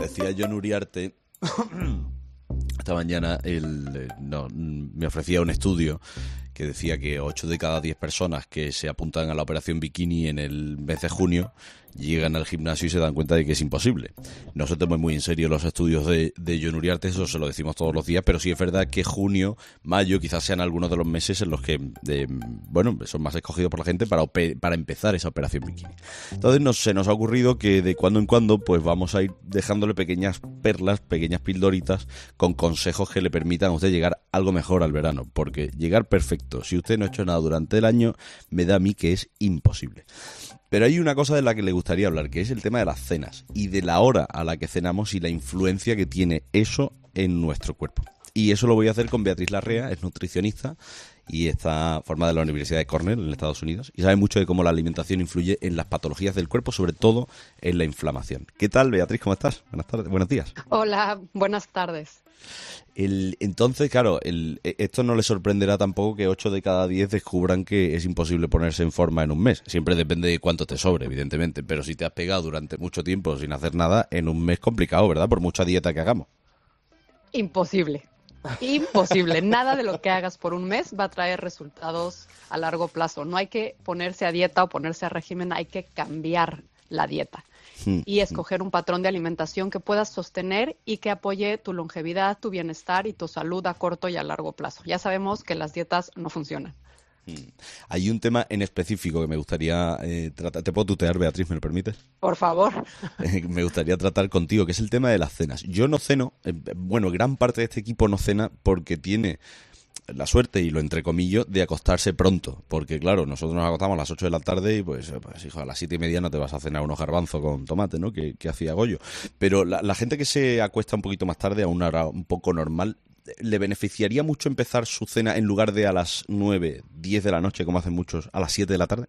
decía Jon Uriarte, esta mañana me ofrecía un estudio que decía que 8 de cada 10 personas que se apuntan a la operación bikini en el mes de junio llegan al gimnasio y se dan cuenta de que es imposible. No se tomen muy en serio los estudios de Jon Uriarte, eso se lo decimos todos los días, pero sí es verdad que junio, mayo quizás sean algunos de los meses en los que son más escogidos por la gente para empezar esa operación bikini. Entonces se nos ha ocurrido que de cuando en cuando pues vamos a ir dejándole pequeñas perlas, pequeñas pildoritas con consejos que le permitan a usted llegar algo mejor al verano, porque llegar perfecto, si usted no ha hecho nada durante el año, me da a mí que es imposible. Pero hay una cosa de la que le gustaría hablar, que es el tema de las cenas y de la hora a la que cenamos y la influencia que tiene eso en nuestro cuerpo. Y eso lo voy a hacer con Beatriz Larrea, es nutricionista y está formada en la Universidad de Cornell en Estados Unidos y sabe mucho de cómo la alimentación influye en las patologías del cuerpo, sobre todo en la inflamación. ¿Qué tal, Beatriz? ¿Cómo estás? Buenas tardes, buenos días. Hola, buenas tardes. Entonces, claro, esto no le sorprenderá tampoco que 8 de cada 10 descubran que es imposible ponerse en forma en un mes. Siempre depende de cuánto te sobre, evidentemente, pero si te has pegado durante mucho tiempo sin hacer nada, en un mes complicado, ¿verdad? Por mucha dieta que hagamos. Imposible. Imposible. Nada de lo que hagas por un mes va a traer resultados a largo plazo. No hay que ponerse a dieta o ponerse a régimen, hay que cambiar la dieta y escoger un patrón de alimentación que puedas sostener y que apoye tu longevidad, tu bienestar y tu salud a corto y a largo plazo. Ya sabemos que las dietas no funcionan. Hay un tema en específico que me gustaría tratar. ¿Te puedo tutear, Beatriz? ¿Me lo permites? Por favor. Me gustaría tratar contigo, que es el tema de las cenas. Yo no ceno, gran parte de este equipo no cena porque tiene la suerte, y lo entrecomillo, de acostarse pronto. Porque, claro, nosotros nos acostamos a las 8 de la tarde y, pues hijo, a las 7:30 no te vas a cenar unos garbanzos con tomate, ¿no? Que hacía Goyo. Pero la gente que se acuesta un poquito más tarde, a una hora un poco normal, ¿le beneficiaría mucho empezar su cena en lugar de a las 9, 10 de la noche, como hacen muchos, a las 7 de la tarde?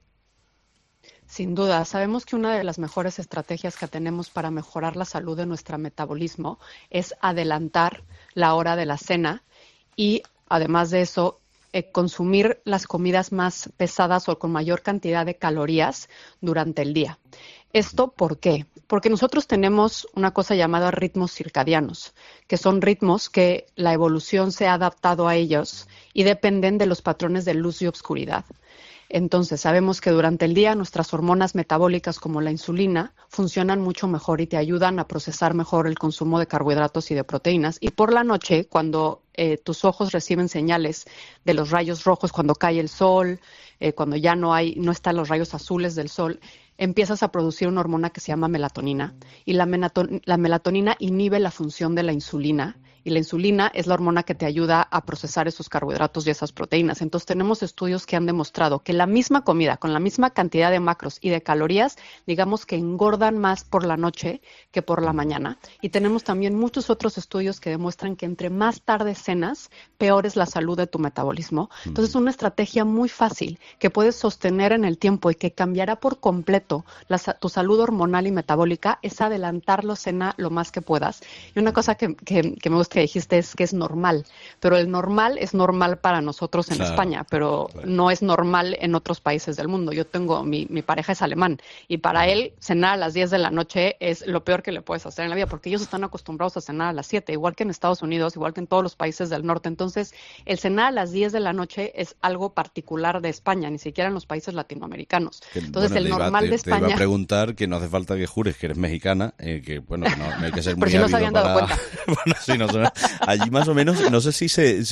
Sin duda, sabemos que una de las mejores estrategias que tenemos para mejorar la salud de nuestro metabolismo es adelantar la hora de la cena y, además de eso, consumir las comidas más pesadas o con mayor cantidad de calorías durante el día. ¿Esto por qué? Porque nosotros tenemos una cosa llamada ritmos circadianos, que son ritmos que la evolución se ha adaptado a ellos y dependen de los patrones de luz y obscuridad. Entonces, sabemos que durante el día nuestras hormonas metabólicas como la insulina funcionan mucho mejor y te ayudan a procesar mejor el consumo de carbohidratos y de proteínas. Y por la noche, cuando tus ojos reciben señales de los rayos rojos, cuando cae el sol, cuando ya no están los rayos azules del sol, empiezas a producir una hormona que se llama melatonina. Y la melatonina inhibe la función de la insulina. Y la insulina es la hormona que te ayuda a procesar esos carbohidratos y esas proteínas. Entonces tenemos estudios que han demostrado que la misma comida, con la misma cantidad de macros y de calorías, digamos que engordan más por la noche que por la mañana. Y tenemos también muchos otros estudios que demuestran que entre más tarde cenas, peor es la salud de tu metabolismo. Entonces una estrategia muy fácil que puedes sostener en el tiempo y que cambiará por completo tu salud hormonal y metabólica es adelantar la cena lo más que puedas. Y una cosa que me gusta que dijiste es que es normal, pero el normal es normal para nosotros en España, pero no es normal en otros países del mundo. Yo tengo, mi pareja es alemán y para él cenar a las 10 de la noche es lo peor que le puedes hacer en la vida porque ellos están acostumbrados a cenar a las 7, igual que en Estados Unidos, igual que en todos los países del norte. Entonces, el cenar a las 10 de la noche es algo particular de España, ni siquiera en los países latinoamericanos. Entonces, el normal de España... Te iba a preguntar que no hace falta que jures que eres mexicana, que no hay que ser muy pero si no se habían dado cuenta. Bueno, sí, no sé. Allí más o menos, no sé si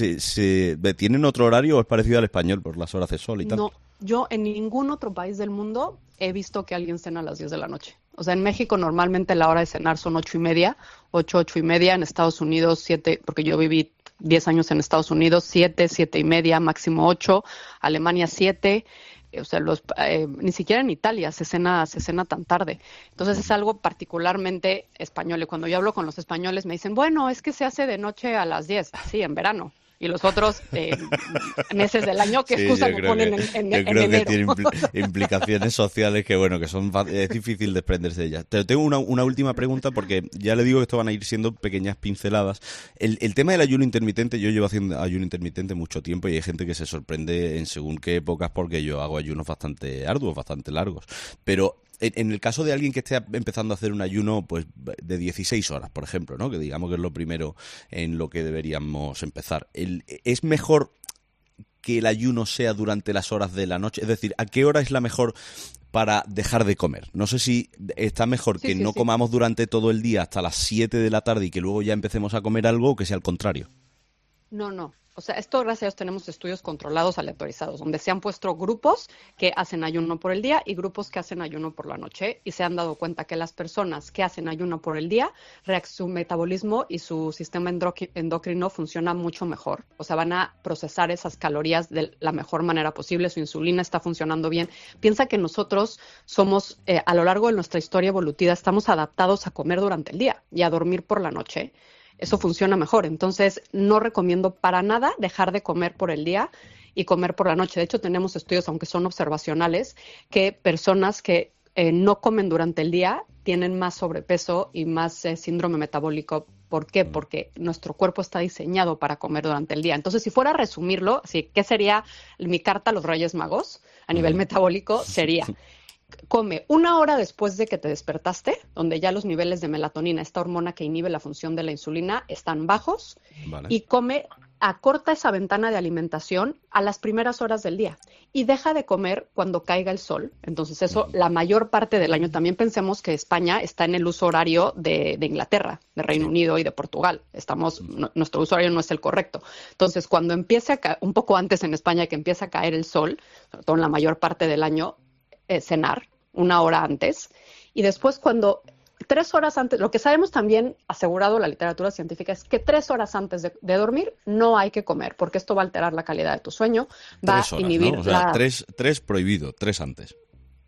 se tienen otro horario o es parecido al español por las horas de sol y tal. No, yo en ningún otro país del mundo he visto que alguien cena a las 10 de la noche. O sea, en México normalmente la hora de cenar son 8:30, 8:30. En Estados Unidos 7, porque yo viví 10 años en Estados Unidos, 7, 7:30, máximo 8. Alemania 7. O sea, ni siquiera en Italia se cena tan tarde. Entonces es algo particularmente español. Y cuando yo hablo con los españoles me dicen, bueno, es que se hace de noche a las 10. Sí, en verano. Y los otros meses del año, ¿qué excusa me ponen en enero? Yo creo que tiene implicaciones sociales que, bueno, es difícil desprenderse de ellas. Te tengo una última pregunta porque ya le digo que esto van a ir siendo pequeñas pinceladas. El tema del ayuno intermitente, yo llevo haciendo ayuno intermitente mucho tiempo y hay gente que se sorprende en según qué épocas porque yo hago ayunos bastante arduos, bastante largos. Pero en el caso de alguien que esté empezando a hacer un ayuno pues de 16 horas, por ejemplo, ¿no? Que digamos que es lo primero en lo que deberíamos empezar. ¿Es mejor que el ayuno sea durante las horas de la noche? Es decir, ¿a qué hora es la mejor para dejar de comer? No sé si está mejor que no comamos durante todo el día hasta las 7 de la tarde y que luego ya empecemos a comer algo, o que sea al contrario. No. O sea, esto, gracias a Dios, tenemos estudios controlados, aleatorizados, donde se han puesto grupos que hacen ayuno por el día y grupos que hacen ayuno por la noche, y se han dado cuenta que las personas que hacen ayuno por el día, su metabolismo y su sistema endocrino funciona mucho mejor. O sea, van a procesar esas calorías de la mejor manera posible, su insulina está funcionando bien. Piensa que nosotros somos, a lo largo de nuestra historia evolutiva, estamos adaptados a comer durante el día y a dormir por la noche. Eso funciona mejor. Entonces, no recomiendo para nada dejar de comer por el día y comer por la noche. De hecho, tenemos estudios, aunque son observacionales, que personas que no comen durante el día tienen más sobrepeso y más síndrome metabólico. ¿Por qué? Porque nuestro cuerpo está diseñado para comer durante el día. Entonces, si fuera a resumirlo, ¿qué sería mi carta a los Reyes Magos a nivel metabólico? Sería: come 1 hora después de que te despertaste, donde ya los niveles de melatonina, esta hormona que inhibe la función de la insulina, están bajos, vale. Y acorta esa ventana de alimentación a las primeras horas del día y deja de comer cuando caiga el sol. Entonces eso, la mayor parte del año. También pensemos que España está en el uso horario de Inglaterra, de Reino Unido y de Portugal. Nuestro uso horario no es el correcto. Entonces, cuando empiece a caer, un poco antes en España, que empieza a caer el sol, sobre todo en la mayor parte del año, cenar 1 hora antes, y después 3 horas antes, lo que sabemos también, asegurado la literatura científica, es que 3 horas antes de dormir no hay que comer, porque esto va a alterar la calidad de tu sueño, va 3 horas, a inhibir, ¿no? O sea, 3 prohibido, 3 antes.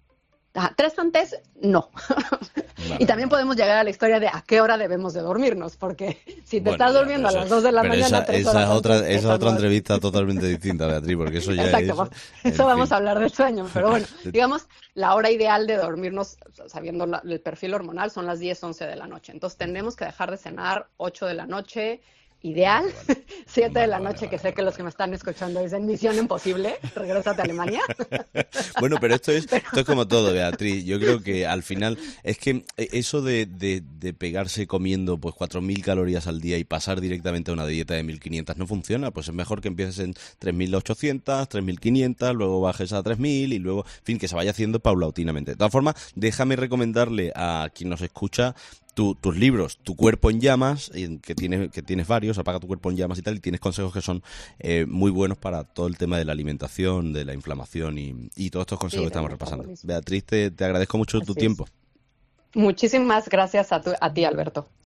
3 antes, no. Vale. Y también podemos llegar a la historia de a qué hora debemos de dormirnos, porque si te estás durmiendo a las 2 de la mañana, esa es otra entrevista totalmente distinta, Beatriz, porque eso ya exacto, es... Eso vamos a hablar del sueño, pero bueno, digamos, la hora ideal de dormirnos, sabiendo el perfil hormonal, son las 10, 11 de la noche. Entonces tenemos que dejar de cenar 8 de la noche, ideal, 7 de la noche, que sé que los que me están escuchando dicen misión imposible, regrésate a Alemania. Bueno, pero esto es como todo, Beatriz. Yo creo que al final es que eso de pegarse comiendo pues 4.000 calorías al día y pasar directamente a una dieta de 1.500 no funciona. Pues es mejor que empieces en 3.800, 3.500, luego bajes a 3.000 y luego, en fin, que se vaya haciendo paulatinamente. De todas formas, déjame recomendarle a quien nos escucha tus libros, Tu cuerpo en llamas, que tienes varios, Apaga tu cuerpo en llamas y tal, y tienes consejos que son muy buenos para todo el tema de la alimentación, de la inflamación y todos estos consejos que estamos repasando. Beatriz, te agradezco mucho tu tiempo. Muchísimas gracias a ti, Alberto.